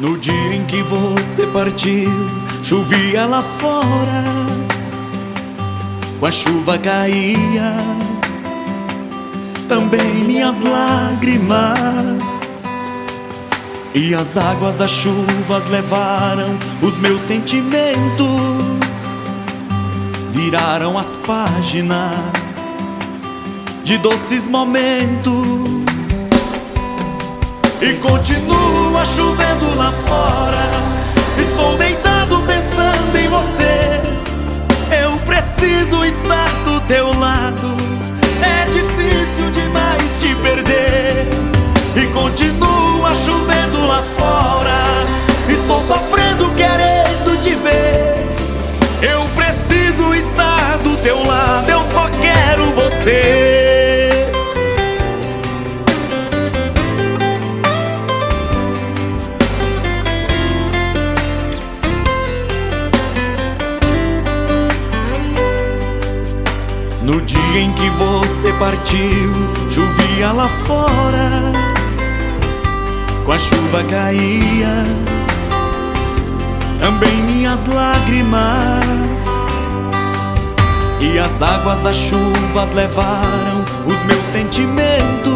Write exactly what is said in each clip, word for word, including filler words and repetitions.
No dia em que você partiu, chovia lá fora, com a chuva caía também minhas lágrimas, e as águas das chuvas levaram os meus sentimentos, viraram as páginas de doces momentos. E continua chovendo lá fora, estou deitado pensando em você. Eu preciso estar do teu lado, é difícil demais te perder. E continua chovendo lá fora, estou sofrendo querendo te ver. Eu preciso estar do teu lado, eu só quero você. No dia em que você partiu, chovia lá fora, com a chuva caía também minhas lágrimas, e as águas das chuvas levaram os meus sentimentos,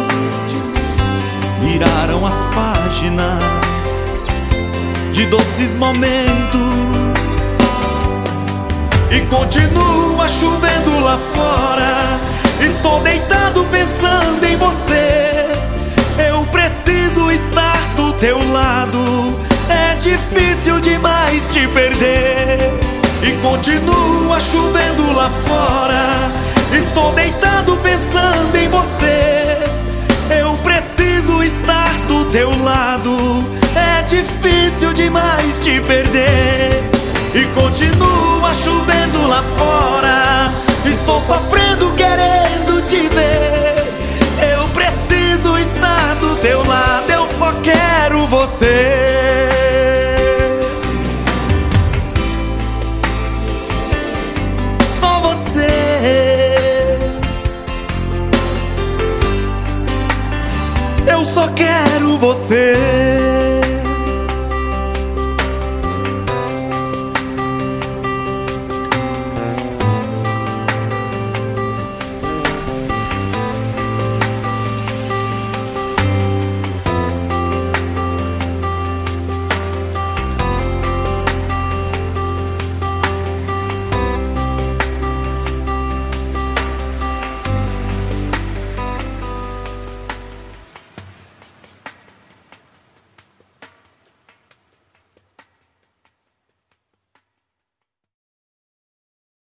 viraram as páginas de doces momentos. E continua chovendo lá fora, estou deitado pensando em você. Eu preciso estar do teu lado, é difícil demais te perder. E continua chovendo lá fora, estou deitado pensando em você. Eu preciso estar do teu lado, é difícil demais te perder. E continua chovendo lá fora, estou sofrendo querendo te ver. Eu preciso estar do teu lado, eu só quero você. Só você. Eu só quero você.